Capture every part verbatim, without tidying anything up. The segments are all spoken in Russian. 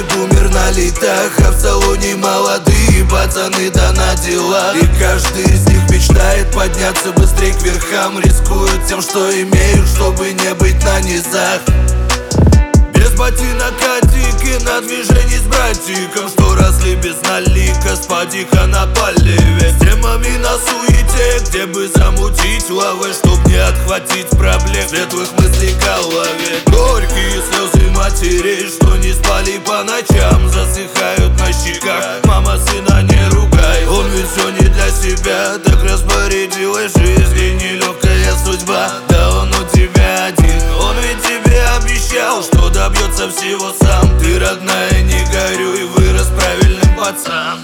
старый бумер на летах, а в салоне молодые пацаны да на дела. И каждый из них мечтает подняться быстрее к верхам, рискуют тем, что имеют, чтобы не быть на низах. Без ботинок катики на движении с братиком, что росли без налика, с падика на поливе. С темами на суете, где бы замутить лавы, чтоб не отхватить проблем светлых мыслей в голове. Горькие слезы матерей, что не спали по ночам, засыхают на щеках. Мама сына не ругай, он ведь все не для себя. Так распорядилась жизнь и нелегкая судьба. Да он у тебя один, он ведь тебе обещал, что добьется всего сам. Ты, родная, не горюй, вырос правильным пацан.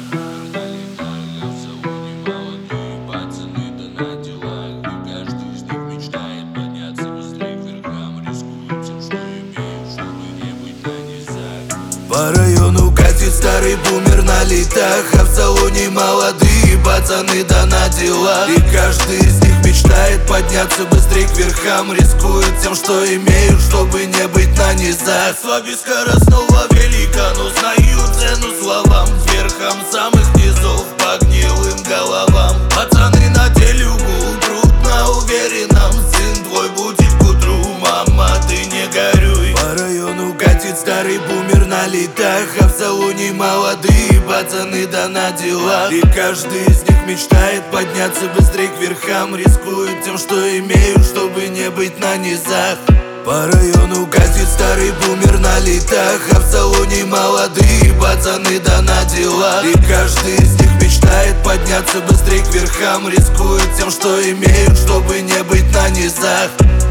По району катит старый бумер на летах, а в салоне молодые пацаны да на дела. И каждый из них мечтает подняться быстрее к верхам, рискуют тем, что имеют, чтобы не быть на низах. Слабиска снова велика, но знают цену словам, верхам самых низов по гнилым головам. Пацаны на деле угул, трудно уверенным, сын твой будет к утру, мама, ты не горюй. По району катит старый бумер на летах, а в салоне молодые пацаны да на дела. И каждый из них мечтает подняться быстрее к верхам, рискуют тем, что имеют, чтобы не быть на низах. По району катит старый бумер на летах, а в салоне молодые пацаны да на дела. И каждый из них мечтает подняться быстрее к верхам, рискуют тем, что имеют, чтобы не быть на низах.